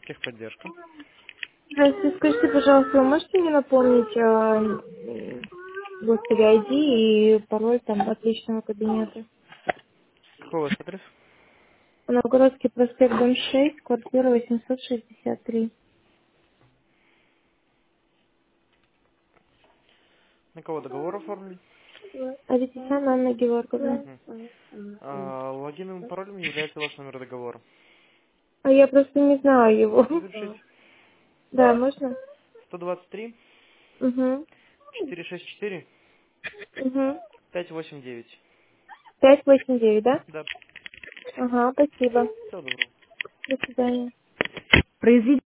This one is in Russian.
Техподдержка. Здравствуйте, скажите, пожалуйста, вы можете мне напомнить, господи, ID и пароль там от личного кабинета? Какой у вас адрес? Новгородский проспект, дом 6, квартира 863. На кого договор оформлен? Аветисяна Анна Георгиевна. Мгм. Логиновым паролем является ваш номер договора. А я просто не знаю его. Запишите. Да, можно? 123 Угу. 464 Угу. 589. 589, да? Да. Ага, спасибо. Всего доброго. До свидания. Произведите